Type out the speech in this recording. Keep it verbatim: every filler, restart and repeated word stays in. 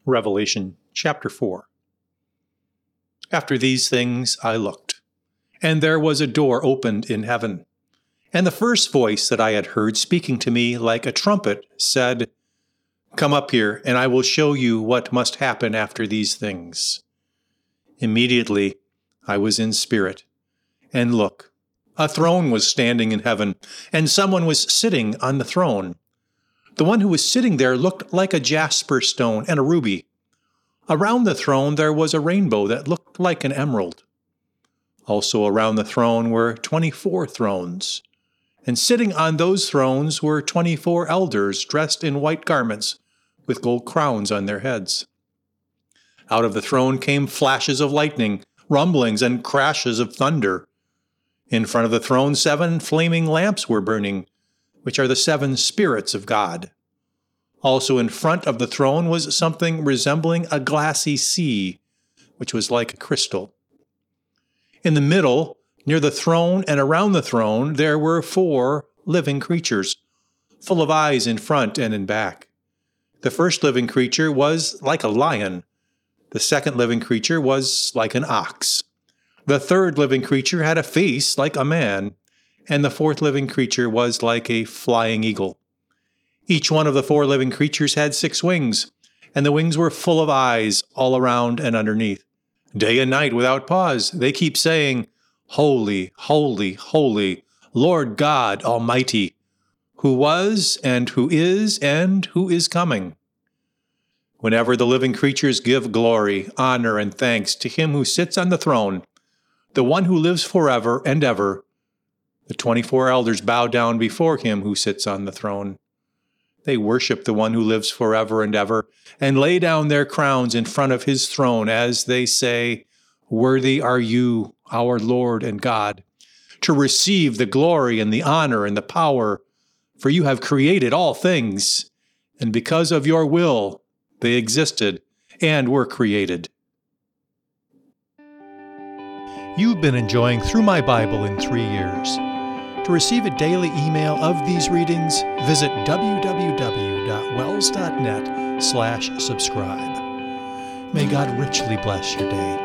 Revelation chapter four. After these things I looked, and there was a door opened in heaven. And the first voice that I had heard speaking to me like a trumpet said, "Come up here, and I will show you what must happen after these things." Immediately I was in spirit, and look, a throne was standing in heaven, and someone was sitting on the throne. The one who was sitting there looked like a jasper stone and a ruby. Around the throne there was a rainbow that looked like an emerald. Also around the throne were twenty-four thrones, and sitting on those thrones were twenty-four elders dressed in white garments with gold crowns on their heads. Out of the throne came flashes of lightning, rumblings, and crashes of thunder. In front of the throne seven flaming lamps were burning, which are the seven spirits of God. Also in front of the throne was something resembling a glassy sea, which was like crystal. In the middle, near the throne and around the throne, there were four living creatures, full of eyes in front and in back. The first living creature was like a lion. The second living creature was like an ox. The third living creature had a face like a man, and the fourth living creature was like a flying eagle. Each one of the four living creatures had six wings, and the wings were full of eyes all around and underneath. Day and night without pause, they keep saying, "Holy, holy, holy, Lord God Almighty, who was and who is and who is coming." Whenever the living creatures give glory, honor, and thanks to him who sits on the throne, the one who lives forever and ever, the twenty-four elders bow down before him who sits on the throne. They worship the one who lives forever and ever, and lay down their crowns in front of his throne as they say, "Worthy are you, our Lord and God, to receive the glory and the honor and the power, for you have created all things, and because of your will they existed and were created." You've been enjoying Through My Bible in Three Years. To receive a daily email of these readings, visit w w w dot wells dot net slash subscribe. May God richly bless your day.